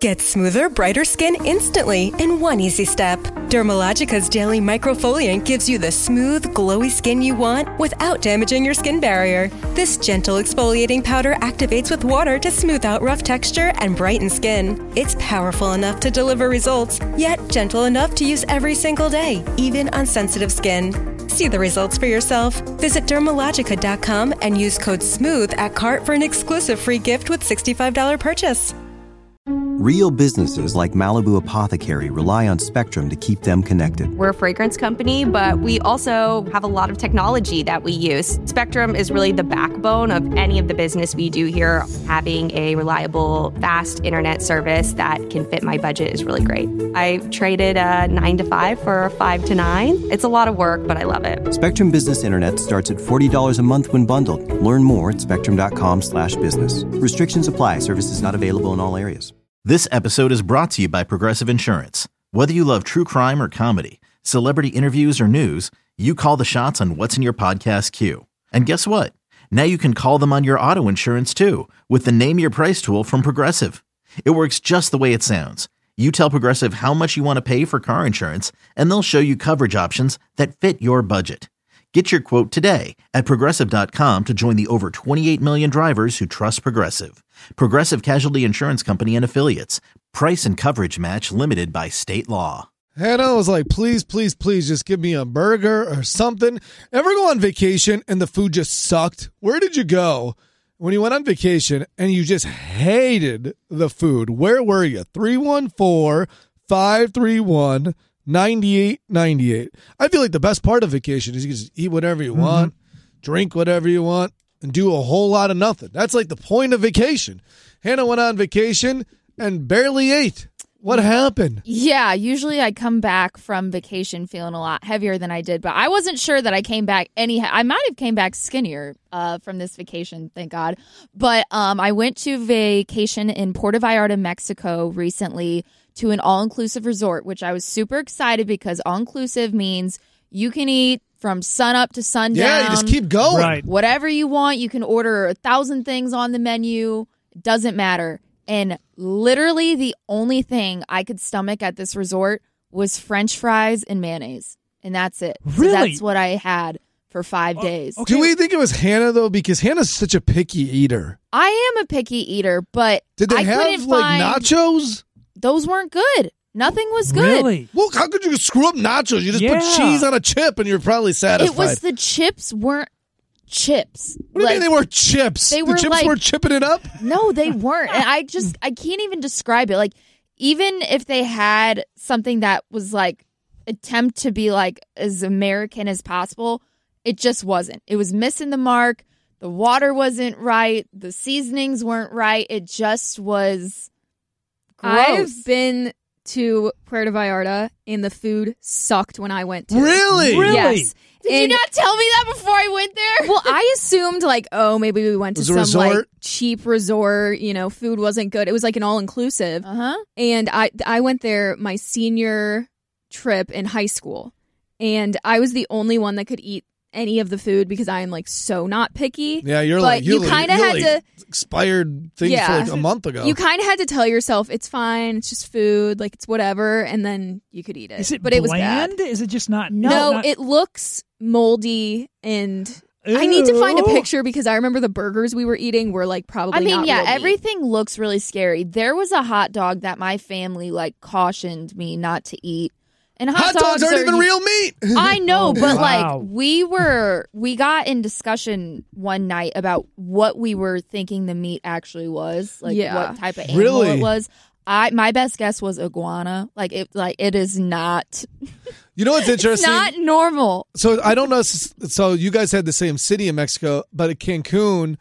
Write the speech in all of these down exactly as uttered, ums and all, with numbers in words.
Get smoother, brighter skin instantly in one easy step. Dermalogica's daily microfoliant gives you the smooth, glowy skin you want without damaging your skin barrier. This gentle exfoliating powder activates with water to smooth out rough texture and brighten skin. It's powerful enough to deliver results, yet gentle enough to use every single day, even on sensitive skin. See the results for yourself. Visit Dermalogica dot com and use code SMOOTH at cart for an exclusive free gift with sixty-five dollars purchase. Real businesses like Malibu Apothecary rely on Spectrum to keep them connected. We're a fragrance company, but we also have a lot of technology that we use. Spectrum is really the backbone of any of the business we do here. Having a reliable, fast internet service that can fit my budget is really great. I traded a nine to five for a five to nine. It's a lot of work, but I love it. Spectrum Business Internet starts at forty dollars a month when bundled. Learn more at spectrum.com slash business. Restrictions apply. Services not available in all areas. This episode is brought to you by Progressive Insurance. Whether you love true crime or comedy, celebrity interviews or news, you call the shots on what's in your podcast queue. And guess what? Now you can call them on your auto insurance too with the Name Your Price tool from Progressive. It works just the way it sounds. You tell Progressive how much you want to pay for car insurance, and they'll show you coverage options that fit your budget. Get your quote today at Progressive dot com to join the over twenty-eight million drivers who trust Progressive. Progressive Casualty Insurance Company and Affiliates. Price and coverage match limited by state law. Hannah was like, please, please, please just give me a burger or something. Ever go on vacation and the food just sucked? Where did you go when you went on vacation and you just hated the food? Where were you? three one four, five three one, nine eight nine eight. I feel like the best part of vacation is you can just eat whatever you want, mm-hmm. drink whatever you want, and do a whole lot of nothing. That's like the point of vacation. Hannah went on vacation and barely ate. What happened? Yeah, usually I come back from vacation feeling a lot heavier than I did, but I wasn't sure that I came back any. I might have came back skinnier uh, from this vacation, thank God. But um, I went to vacation in Puerto Vallarta, Mexico recently to an all-inclusive resort, which I was super excited because all-inclusive means you can eat from sun up to sundown. Yeah, you just keep going. Right. Whatever you want. You can order a thousand things on the menu. It doesn't matter. And literally the only thing I could stomach at this resort was French fries and mayonnaise. And that's it. Really? So that's what I had for five oh, days. Okay. Do we think it was Hannah, though? Because Hannah's such a picky eater. I am a picky eater, but Did they I have, couldn't like, find, nachos? Those weren't good. Nothing was good. Really? Well, how could you screw up nachos? You just yeah. put cheese on a chip and you're probably satisfied. It was the chips weren't chips. What do you like, mean they were chips? They the were chips like, were chipping it up? No, they weren't. And I just, I can't even describe it. Like, even if they had something that was like, attempt to be like as American as possible, it just wasn't. It was missing the mark. The water wasn't right. The seasonings weren't right. It just was gross. I've been to Puerto Vallarta and the food sucked when I went to Really? it. Really? Yes. Did and, you not tell me that before I went there? Well, I assumed like, oh, maybe we went to Was it some resort? like cheap resort, you know, food wasn't good. It was like an all-inclusive. Uh-huh. And I I went there my senior trip in high school. And I was the only one that could eat any of the food because I am like so not picky. Yeah, you're but like you kind of had like to expired things Yeah. for like a month ago. You kind of had to tell yourself it's fine, it's just food, like it's whatever, and then you could eat it. Is it but bland? it was bad. Is it just not? No, No, not, it looks moldy, and I need to find a picture because I remember the burgers we were eating were like probably. I mean, not yeah, real meat. everything looks really scary. There was a hot dog that my family like cautioned me not to eat. And hot, Hot dogs aren't are, even real meat. I know, but Wow. like we were, we got in discussion one night about what we were thinking the meat actually was, like Yeah. what type of animal Really? it was. I my best guess was iguana. Like it, like it is not. You know what's It's interesting? not normal. So I don't know. So you guys had the same city in Mexico, but at Cancun,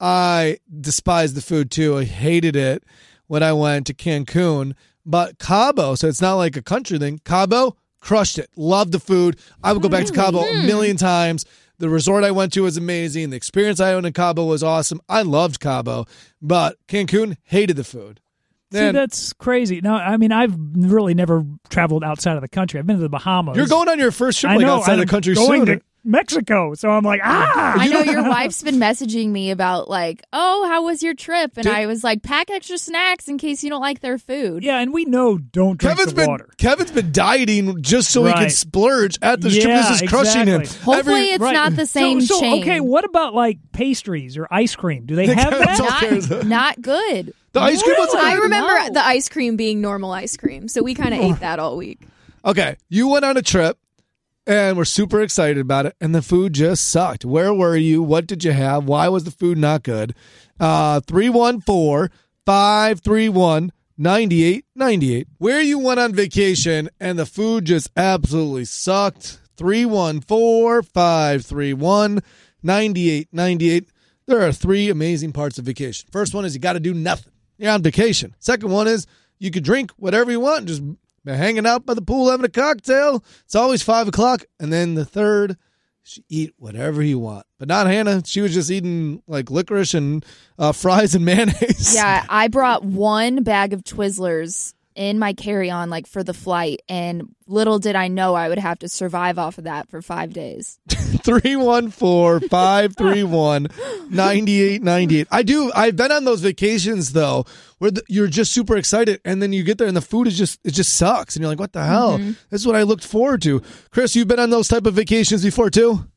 I despised the food too. I hated it when I went to Cancun. But Cabo, so it's not like a country thing. Cabo, crushed it. Loved the food. I would go back to Cabo a million times. The resort I went to was amazing. The experience I owned in Cabo was awesome. I loved Cabo. But Cancun, hated the food. See, Man, that's crazy. No, I mean, I've really never traveled outside of the country. I've been to the Bahamas. you're going on your first trip I like know, outside I'm the country going soon. to Mexico. So I'm like, ah. I know your wife's been messaging me about like, oh, how was your trip? And Dude. I was like, pack extra snacks in case you don't like their food. Yeah, and we know don't drink Kevin's the been water. Kevin's been dieting just so he can Right. splurge at the strip. Yeah, This is crushing exactly. him. Hopefully Every- it's Right. not the same so, so, chain. Okay, what about like pastries or ice cream? Do they The have Kevin's that? all cares. Not, not good. The ice cream was I like, remember No. the ice cream being normal ice cream, so we kind of ate that all week. okay, you went on a trip and we're super excited about it, and the food just sucked. Where were you? What did you have? Why was the food not good? Uh, three one four, five three one, nine eight nine eight. Where you went on vacation and the food just absolutely sucked. three one four, five three one, nine eight nine eight. There are three amazing parts of vacation. First one is you got to do nothing. You're on vacation. Second one is you could drink whatever you want, just hanging out by the pool having a cocktail. It's always five o'clock. And then the third, you eat whatever you want. But not Hannah. She was just eating like licorice and uh, fries and mayonnaise. Yeah, I brought one bag of Twizzlers in my carry-on like for the flight, and little did I know I would have to survive off of that for five days. three one four, five three one, nine eight nine eight. I do. I've been on those vacations though, where the, you're just super excited, and then you get there and the food is just it just sucks, and you're like, "What the hell?" Mm-hmm. This is what I looked forward to. Chris, you've been on those type of vacations before too?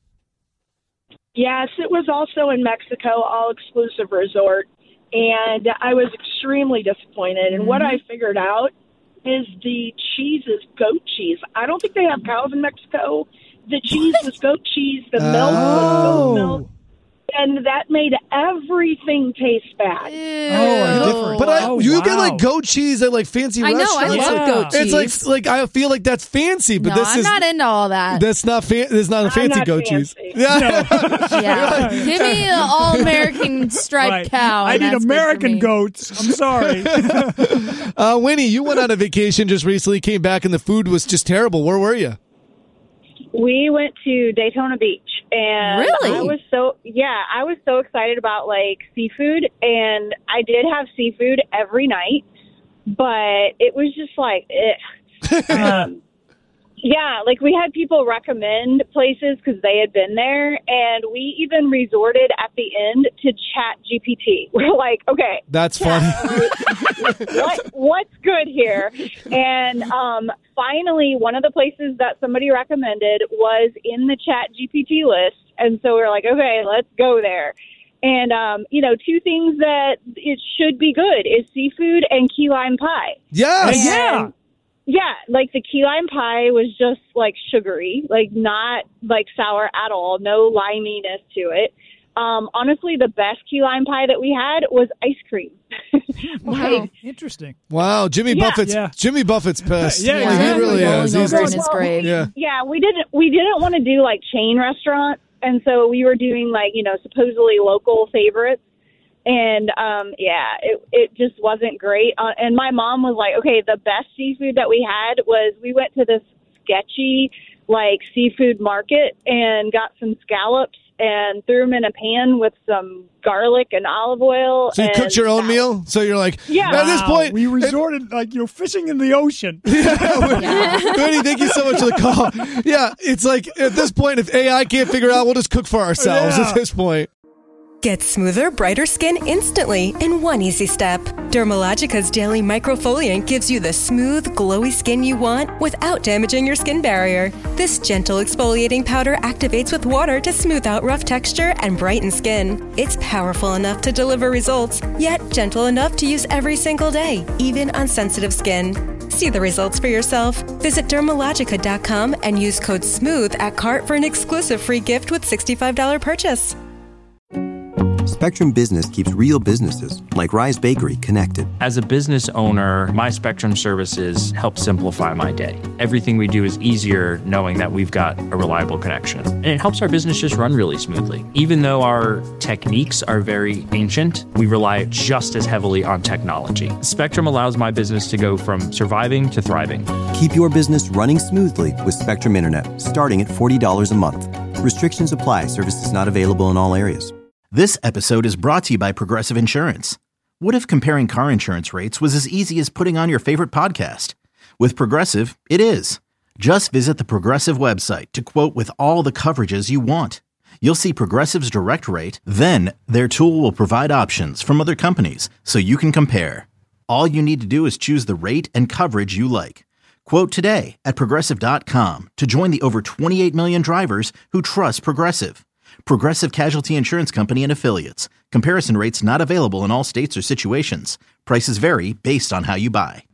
Yes, it was also in Mexico, all-exclusive resort, and I was extremely disappointed. And what I figured out is the cheese is goat cheese. I don't think they have cows in Mexico. The cheese was goat cheese. The milk was goat milk. And that made everything taste bad. Oh, different. But I, Oh, you wow. get like goat cheese at like fancy I know, I restaurants. love Yeah. goat cheese. It's like like I feel like that's fancy, but no, this I'm is not into all that. that's not fa- It's not a I'm fancy not goat cheese. fancy. Yeah. Yeah, give me an all-American striped Right. cow. I and need that's good for American me. goats. I'm sorry. uh, Winnie, you went on a vacation just recently, came back, and the food was just terrible. Where were you? We went to Daytona Beach, and Really? I was so yeah, I was so excited about like seafood, and I did have seafood every night, but it was just like, eh. um, yeah, like we had people recommend places because they had been there, and we even resorted at the end to Chat G P T. We're like, okay, That's funny. what what's good here? And um, finally, one of the places that somebody recommended was in the Chat G P T list, and so we were like, okay, let's go there. And um, you know, two things that it should be good is seafood and key lime pie. Yes. And, Yeah. yeah, like the key lime pie was just like sugary, like not like sour at all, no liminess to it. Um, honestly, the best key lime pie that we had was ice cream. Wow. Interesting. Wow, Jimmy Yeah. Buffett's Yeah. Jimmy Buffett's pissed. Yeah, Like, exactly. he really Rolling is. over He's in just- his grave. yeah. Yeah, we didn't we didn't want to do like chain restaurants, and so we were doing like, you know, supposedly local favorites. And um, yeah, it it just wasn't great. Uh, and my mom was like, okay, the best seafood that we had was we went to this sketchy like seafood market and got some scallops and threw them in a pan with some garlic and olive oil. So you and cooked your own that- meal? So you're like, Yeah. at this Wow, point, we resorted like you're fishing in the ocean. Goody, thank you so much for the call. Yeah, it's like at this point, if A I can't figure it out, we'll just cook for ourselves Yeah. at this point. Get smoother, brighter skin instantly in one easy step. Dermalogica's Daily Microfoliant gives you the smooth, glowy skin you want without damaging your skin barrier. This gentle exfoliating powder activates with water to smooth out rough texture and brighten skin. It's powerful enough to deliver results, yet gentle enough to use every single day, even on sensitive skin. See the results for yourself. Visit dermalogica dot com and use code SMOOTH at cart for an exclusive free gift with sixty-five dollars purchase. Spectrum Business keeps real businesses, like Rise Bakery, connected. As a business owner, my Spectrum services help simplify my day. Everything we do is easier knowing that we've got a reliable connection. And it helps our business just run really smoothly. Even though our techniques are very ancient, we rely just as heavily on technology. Spectrum allows my business to go from surviving to thriving. Keep your business running smoothly with Spectrum Internet, starting at forty dollars a month. Restrictions apply. Services not available in all areas. This episode is brought to you by Progressive Insurance. What if comparing car insurance rates was as easy as putting on your favorite podcast? With Progressive, it is. Just visit the Progressive website to quote with all the coverages you want. You'll see Progressive's direct rate, then their tool will provide options from other companies so you can compare. All you need to do is choose the rate and coverage you like. Quote today at Progressive dot com to join the over twenty-eight million drivers who trust Progressive. Progressive Casualty Insurance Company and Affiliates. Comparison rates not available in all states or situations. Prices vary based on how you buy.